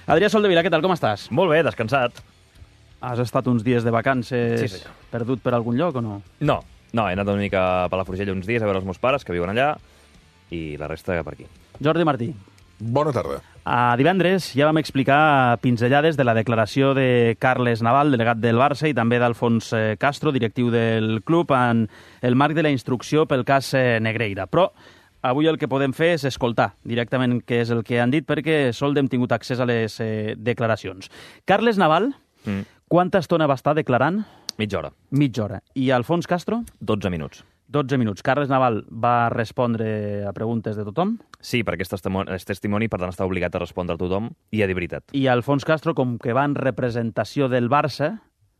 Adrià Soldevila, què tal, com estàs? Molt bé, descansat. Has estat uns dies de vacances perdut per algun lloc o no? No, he anat una mica a Palafrugell uns dies a veure els meus pares, que viuen allà, i la resta per aquí. Jordi Martí. Bona tarda. Divendres ja vam explicar pinzellades de la declaració de Carles Naval, delegat del Barça, i també d'Alfons Castro, directiu del club, en el marc de la instrucció pel cas Negreira. Però avui el que podem fer és escoltar directament què és el que han dit, perquè sols hem tingut accés a les declaracions. Carles Naval, quanta estona va estar declarant? Mitja hora. Mitja hora. I Alfons Castro? 12 minuts. 12 minuts. Carles Naval va respondre a preguntes de tothom? Sí, perquè és testimoni, per tant està obligat a respondre a tothom i a dir veritat. I Alfons Castro, com que va en representació del Barça,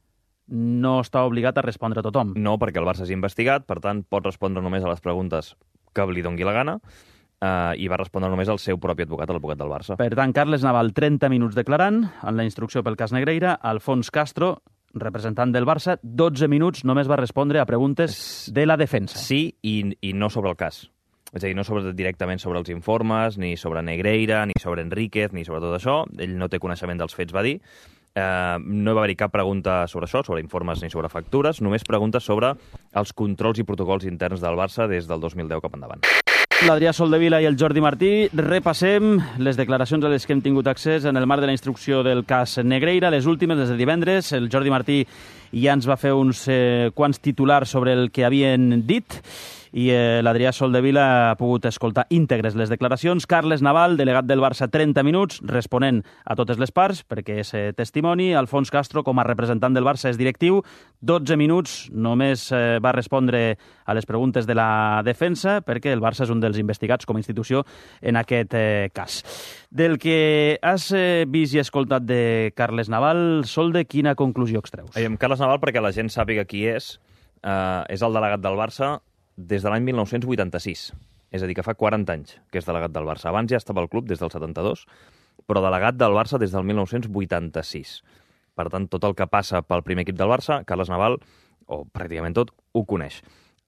no està obligat a respondre a tothom. No, perquè el Barça és investigat, per tant pot respondre només a les preguntes que li dongui la gana, i va respondre només al seu propi advocat, l'advocat del Barça. Per tant, Carles Naval, 30 minuts declarant en la instrucció pel cas Negreira. Alfons Castro, representant del Barça, 12 minuts només va respondre a preguntes de la defensa. Sí, i no sobre el cas. És a dir, no directament sobre els informes, ni sobre Negreira, ni sobre Enríquez, ni sobre tot això. Ell no té coneixement dels fets, va dir. No va haver-hi cap pregunta sobre això, sobre informes ni sobre factures, només preguntes sobre els controls i protocols interns del Barça des del 2010 cap endavant. L'Adrià Soldevila i el Jordi Martí. Repassem les declaracions a les que hem tingut accés en el marc de la instrucció del cas Negreira, les últimes, les de divendres. El Jordi Martí ja ens va fer uns quants titulars sobre el que havien dit, i l'Adrià Soldevila ha pogut escoltar íntegres les declaracions. Carles Naval, delegat del Barça, 30 minuts, responent a totes les parts, perquè és testimoni. Alfons Castro, com a representant del Barça, és directiu. 12 minuts, només va respondre a les preguntes de la defensa, perquè el Barça és un dels investigats com a institució en aquest cas. Del que has vist i escoltat de Carles Naval, Solde, quina conclusió extreus? Carles Naval, perquè la gent sàpiga qui és el delegat del Barça des de l'any 1986. És a dir, que fa 40 anys que és delegat del Barça. Abans ja estava al club des del 72, però delegat del Barça des del 1986. Per tant, tot el que passa pel primer equip del Barça, Carles Naval, o pràcticament tot, ho coneix.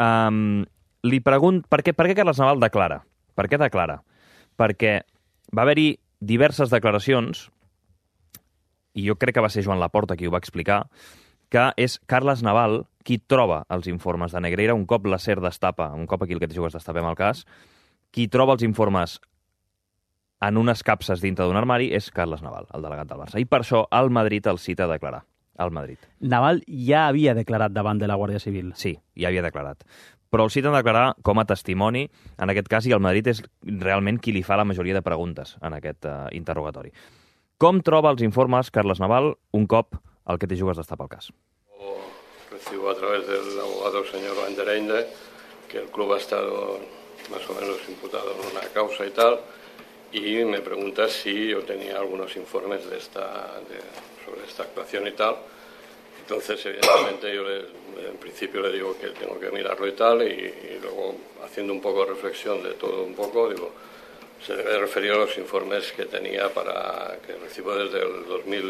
Li pregunto per què Carles Naval declara. Per què declara? Perquè va haver-hi diverses declaracions, i jo crec que va ser Joan Laporta qui ho va explicar, que és Carles Naval qui troba els informes de Negreira un cop la SER destapa, un cop aquí el que te jugues destapem el cas, qui troba els informes en unes capses dintre d'un armari és Carles Naval, el delegat del Barça. I per això el Madrid el cita a declarar. El Madrid. Naval ja havia declarat davant de la Guàrdia Civil. Sí, ja havia declarat. Però el citen a declarar com a testimoni, en aquest cas, i el Madrid és realment qui li fa la majoria de preguntes en aquest interrogatori. Com troba els informes Carles Naval un cop el que te jugues destapa el cas? Recibo a través del abogado señor Van der Einde que el club ha estado más o menos imputado en una causa y tal, y me pregunta si yo tenía algunos informes sobre esta actuación y tal. Entonces, evidentemente, yo en principio le digo que tengo que mirarlo y tal, y luego, haciendo un poco de reflexión de todo un poco, digo, se debe referir a los informes que tenía que recibo desde el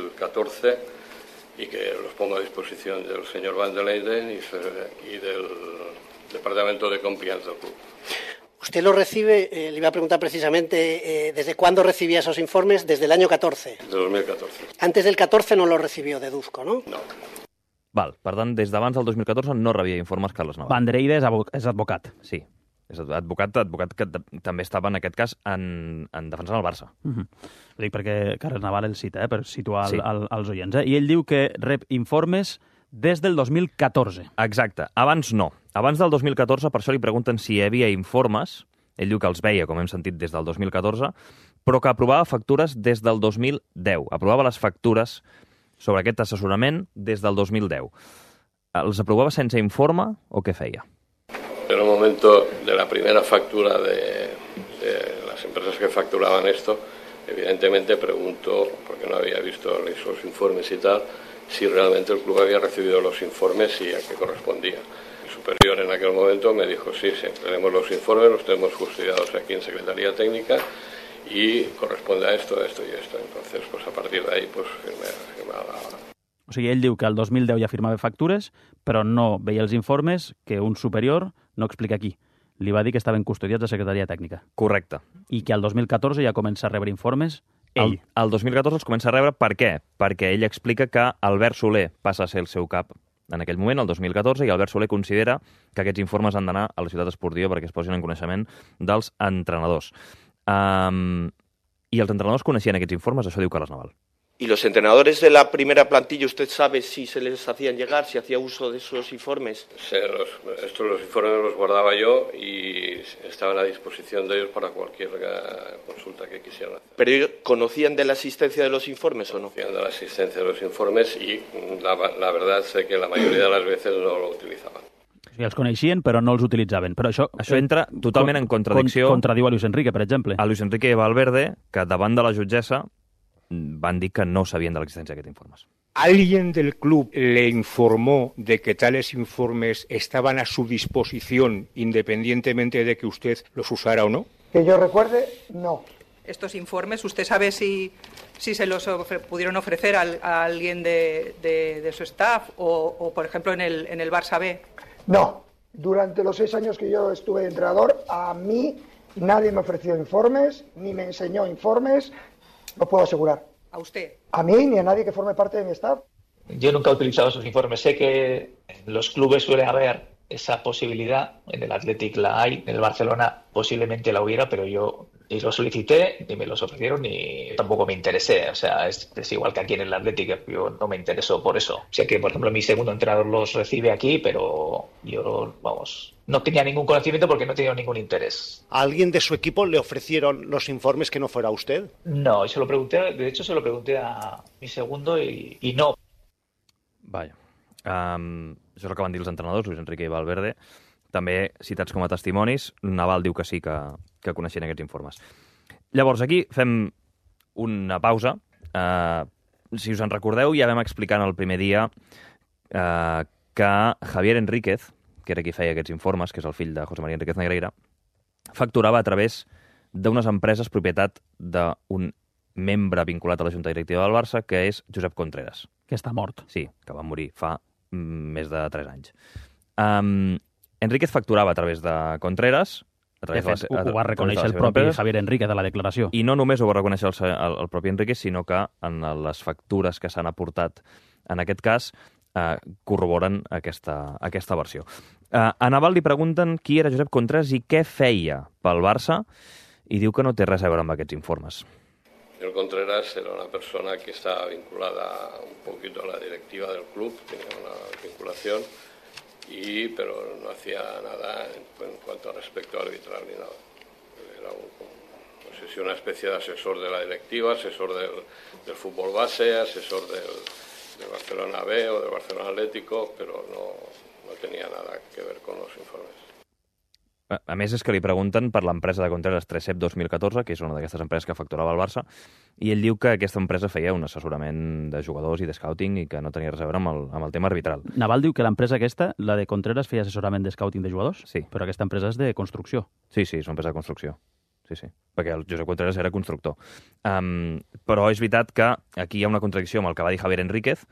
2014 y que los pongo a disposición del señor Van der Leyden y del Departamento de Compliance del club. Usted lo recibe, le iba a preguntar precisamente, ¿desde cuándo recibía esos informes? Desde el año 14. De 2014. Antes del 14 no lo recibió, deduzco, ¿no? No. Val, per tant, des d'abans del 2014 no rebia informes Carles Naval. Van der Eide és advocat. Sí, és advocat que també estava en aquest cas en defensant el Barça. Ho dic perquè Carles Naval el cita, per situar els oients. I ell diu que rep informes des del 2014. Exacte. Abans no. Abans del 2014, per això li pregunten si hi havia informes. Ell diu que els veia, com hem sentit, des del 2014, però que aprovava factures des del 2010. Aprovava les factures sobre aquest assessorament des del 2010. Els aprovava sense informe o què feia? En el momento de la primera factura de las empresas que facturaban esto, evidentemente pregunto, porque no había visto esos informes y tal, si realmente el club había recibido los informes y a qué correspondía. El superior en aquel momento me dijo, sí, tenemos los informes, los tenemos custodiados aquí en Secretaría Técnica y corresponde a esto, esto y esto. Entonces, pues a partir de ahí, pues firmaba la... O sigui, ell diu que el 2010 ja firmava factures, però no veia els informes que un superior no explica aquí. Li va dir que estaven custodiats a Secretaria Tècnica. Correcte. I que al 2014 ja comença a rebre informes El 2014 els comença a rebre. Per què? Perquè ell explica que Albert Soler passa a ser el seu cap en aquell moment, el 2014, i Albert Soler considera que aquests informes han d'anar a la ciutat esportiva perquè es posin en coneixement dels entrenadors. I els entrenadors coneixien aquests informes, això diu Carles Naval. ¿Y los entrenadores de la primera plantilla, usted sabe si se les hacían llegar, si hacía uso de esos informes? Sí, los informes los guardaba yo y estaban a disposición de ellos para cualquier consulta que quisieran hacer. ¿Pero ellos conocían de la existencia de los informes o no? Conocían de la existencia de los informes y la verdad es que la mayoría de las veces no lo utilizaban. Sí, els coneixien, però no els utilitzaven. Però això entra totalment en contradicció. Contradiu a Luis Enrique, per exemple. A Luis Enrique Valverde, que davant de la jutgessa van dir que no sabien de l'existència d'aquests informes. ¿Alguien del club le informó de que tales informes estaban a su disposición independientemente de que usted los usara o no? Que yo recuerde, no. Estos informes, ¿usted sabe si se los pudieron ofrecer a alguien de su staff o, por ejemplo, en el Barça B? No. Durante los 6 años que yo estuve de entrenador, a mí nadie me ofreció informes, ni me enseñó informes, lo puedo asegurar. ¿A usted? A mí ni a nadie que forme parte de mi staff. Yo nunca he utilizado esos informes. Sé que en los clubes suele haber esa posibilidad. En el Athletic la hay, en el Barcelona posiblemente la hubiera, pero yo ni lo solicité, ni me los ofrecieron, ni tampoco me interesé. O sea, es igual que aquí en el Athletic, yo no me intereso por eso. Sé que, por ejemplo, mi segundo entrenador los recibe aquí, pero yo, vamos, no tenía ningún conocimiento porque no tenía ningún interés. ¿A alguien de su equipo le ofrecieron los informes que no fuera usted? No, se lo pregunté, de hecho se lo pregunté a mi segundo y no. Vaja. Això és el que van dir els entrenadors, Luis Enrique i Valverde. També, citats com a testimonis, Naval diu que sí que coneixien aquests informes. Llavors, aquí fem una pausa. Si us en recordeu, ja vam explicar en el primer dia que Javier Enríquez, que era qui feia aquests informes, que és el fill de José María Enríquez Negreira, facturava a través d'unes empreses propietat d'un membre vinculat a la Junta Directiva del Barça, que és Josep Contreras. Que està mort. Sí, que va morir fa més de 3 anys. Enríquez facturava a través de Contreras. De fet, ho va reconèixer el propi Javier Enríquez a la declaració. I no només ho va reconèixer el propi Enríquez, sinó que en les factures que s'han aportat en aquest cas corroboren aquesta versió. A Naval li pregunten qui era Josep Contreras i què feia pel Barça i diu que no té res a veure amb aquests informes. El Contreras era una persona que estaba vinculada un poquito a la directiva del club, tenía una vinculación, pero no hacía nada en cuanto a respecto arbitral ni nada. Era no sé si una especie de asesor de la directiva, asesor del fútbol base, asesor del Barcelona B o del Barcelona Atlético, pero no tenía nada que ver con los informes. A més, és que li pregunten per l'empresa de Contreras Trecep 2014, que és una d'aquestes empreses que facturava el Barça, i ell diu que aquesta empresa feia un assessorament de jugadors i de scouting i que no tenia res a veure amb el tema arbitral. Naval diu que l'empresa aquesta, la de Contreras, feia assessorament de scouting de jugadors? Sí. Però aquesta empresa és de construcció. Sí, és una empresa de construcció. Sí, perquè el Josep Contreras era constructor. Però és veritat que aquí hi ha una contradicció amb el que va dir Javier Enríquez,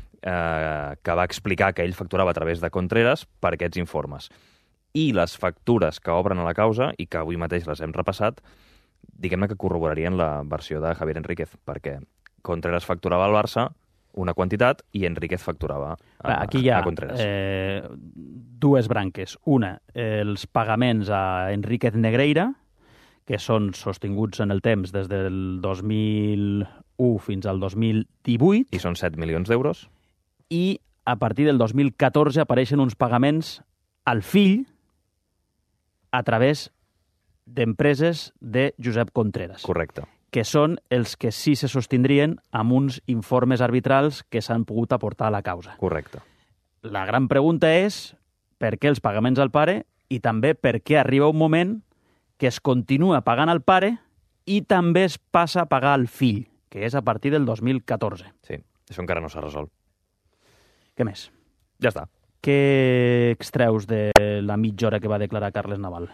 que va explicar que ell facturava a través de Contreras per aquests informes. I les factures que obren a la causa, i que avui mateix les hem repassat, diguem-ne que corroborarien la versió de Javier Enríquez, perquè Contreras facturava al Barça una quantitat i Enríquez facturava a Contreras. Aquí hi ha dues branques. Una, els pagaments a Enríquez Negreira, que són sostinguts en el temps des del 2001 fins al 2018. I són 7 milions d'euros. I a partir del 2014 apareixen uns pagaments al fill a través d'empreses de Josep Contreras. Correcte. Que són els que sí se sostindrien amb uns informes arbitrals que s'han pogut aportar a la causa. Correcte. La gran pregunta és per què els pagaments al pare i també per què arriba un moment que es continua pagant al pare i també es passa a pagar al fill, que és a partir del 2014. Sí, això encara no s'ha resolt. Què més? Ja està. Què extreus de la mitja hora que va declarar Carles Naval?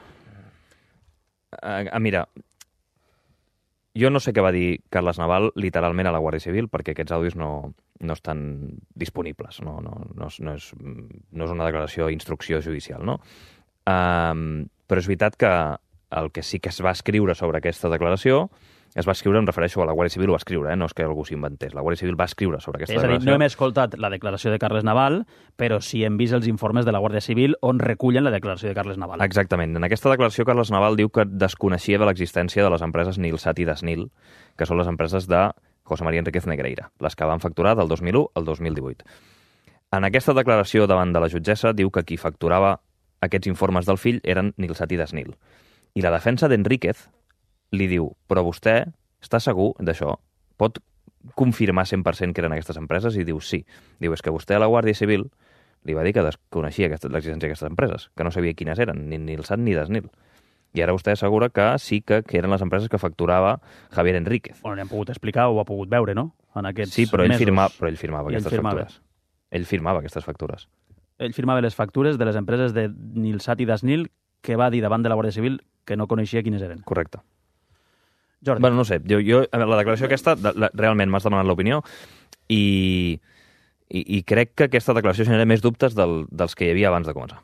Mira, jo no sé què va dir Carles Naval literalment a la Guàrdia Civil, perquè aquests àudios no estan disponibles. No és una declaració d'instrucció judicial, no? Però és veritat que el que sí que es va escriure sobre aquesta declaració es va escriure, em refereixo a la Guàrdia Civil, ho va escriure, no és que algú s'inventés, la Guàrdia Civil va escriure sobre aquesta declaració. És a dir, no hem escoltat la declaració de Carles Naval, però sí hem vist els informes de la Guàrdia Civil on recullen la declaració de Carles Naval. Exactament. En aquesta declaració, Carles Naval diu que desconeixia de l'existència de les empreses Nilsat i Desnil, que són les empreses de José María Enríquez Negreira, les que van facturar del 2001 al 2018. En aquesta declaració davant de la jutgessa diu que qui facturava aquests informes del fill eren Nilsat i Desnil. I la defensa d'Enríquez li diu, però vostè està segur d'això? Pot confirmar 100% que eren aquestes empreses? I diu, sí. Diu, és que vostè a la Guàrdia Civil li va dir que desconeixia l'existència d'aquestes empreses, que no sabia quines eren, ni Nilsat ni Desnil. I ara vostè assegura que sí que eren les empreses que facturava Javier Enríquez. Bueno, n'hem pogut explicar, ho ha pogut veure, no? En aquests sí, però ell mesos. firmava aquestes factures. Ell firmava aquestes factures. Ell firmava les factures de les empreses de Nilsat i Desnil que va dir davant de la Guàrdia Civil que no coneixia quines eren. Correcte. Jordi. Bueno, no sé, jo la declaració aquesta, realment m'has demanat l'opinió i crec que aquesta declaració genera més dubtes dels que hi havia abans de començar.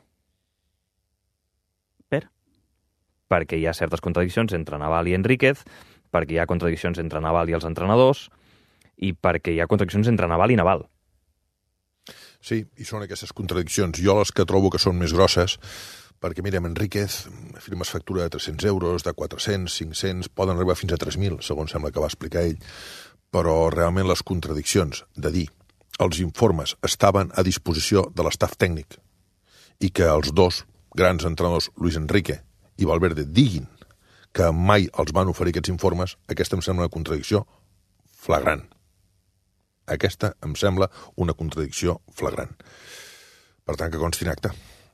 Per? Perquè hi ha certes contradiccions entre Naval i Enríquez, perquè hi ha contradiccions entre Naval i els entrenadors i perquè hi ha contradiccions entre Naval i Naval. Sí, i són aquestes contradiccions. Jo les que trobo que són més grosses, perquè, mirem, Enríquez firmes factura de 300 euros, de 400, 500, poden arribar fins a 3.000, segons sembla que va explicar ell, però realment les contradiccions de dir els informes estaven a disposició de l'estaf tècnic i que els dos grans entrenadors, Luis Enrique i Valverde, diguin que mai els van oferir aquests informes, aquesta em sembla una contradicció flagrant. Aquesta em sembla una contradicció flagrant. Per tant, que consti en acte.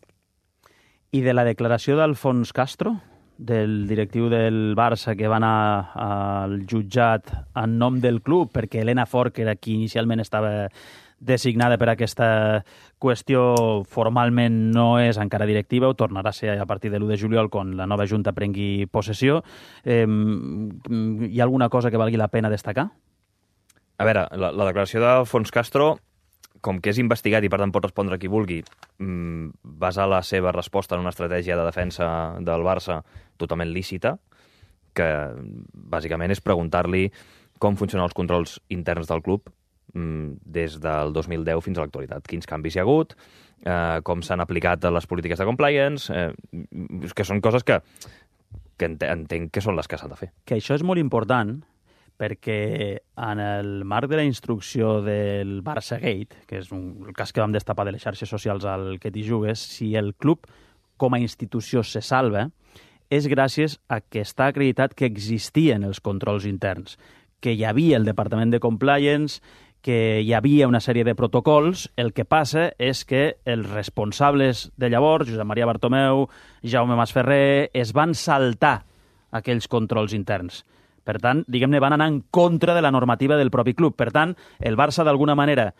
I de la declaració d'Alfons Castro, del directiu del Barça que va anar al jutjat en nom del club, perquè Elena Fort, que era qui inicialment estava designada per aquesta qüestió, formalment no és encara directiva, ho tornarà a ser a partir de l'1 de juliol quan la nova Junta prengui possessió. Hi ha alguna cosa que valgui la pena destacar? A veure, la declaració d'Alfons Castro, com que és investigat i per tant pot respondre qui vulgui, basar la seva resposta en una estratègia de defensa del Barça totalment lícita, que bàsicament és preguntar-li com funcionen els controls interns del club des del 2010 fins a l'actualitat. Quins canvis hi ha hagut, com s'han aplicat les polítiques de compliance, que són coses que entenc que són les que s'han de fer. Que això és molt important, perquè en el marc de la instrucció del Barça Gate, que és el cas que vam destapar de les xarxes socials al que t'hi jugues, si el club com a institució se salva, és gràcies a que està acreditat que existien els controls interns, que hi havia el Departament de Compliance, que hi havia una sèrie de protocols. El que passa és que els responsables de llavors, Josep Maria Bartomeu, Jaume Masferrer, es van saltar aquells controls interns. Per tant, diguem-ne, van anar en contra de la normativa del propi club. Per tant, el Barça, d'alguna manera,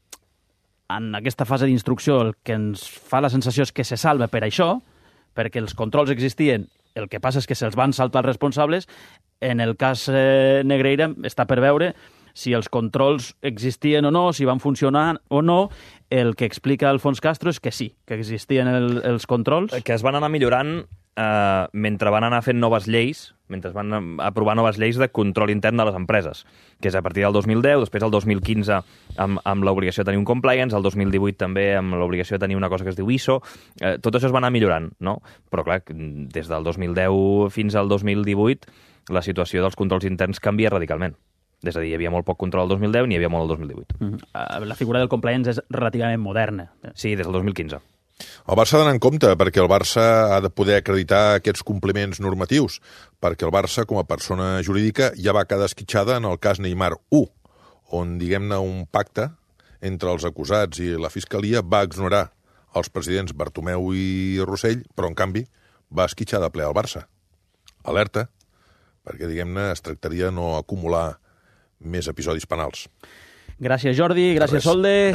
en aquesta fase d'instrucció, el que ens fa la sensació és que se salva per això, perquè els controls existien, el que passa és que se'ls van saltar els responsables. En el cas Negreira està per veure si els controls existien o no, si van funcionar o no. El que explica Alfons Castro és que sí, que existien els controls. Que es van anar millorant mentre van anar fent noves lleis, mentre van aprovar noves lleis de control intern de les empreses, que és a partir del 2010, després el 2015 amb l'obligació de tenir un compliance, el 2018 també amb l'obligació de tenir una cosa que es diu ISO. Tot això es va anar millorant, no? Però clar, des del 2010 fins al 2018 la situació dels controls interns canvia radicalment. És a dir, hi havia molt poc control el 2010 i n'hi havia molt el 2018. La figura del compliance és relativament moderna. Sí, des del 2015. El Barça ha d'anar en compte, perquè el Barça ha de poder acreditar aquests compliments normatius, perquè el Barça, com a persona jurídica, ja va quedar esquitxada en el cas Neymar 1, on, diguem-ne, un pacte entre els acusats i la Fiscalia va exonerar els presidents Bartomeu i Rossell, però, en canvi, va esquitxar de ple al Barça. Alerta, perquè, diguem-ne, es tractaria de no acumular més episodis penals. Gràcies, Jordi. Gràcies, Solde.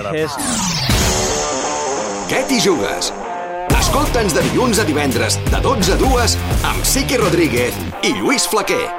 Què t'hi jugues? Escolta'ns de dilluns a divendres, de 12 a 2, amb Siqui Rodríguez i Lluís Flaquer.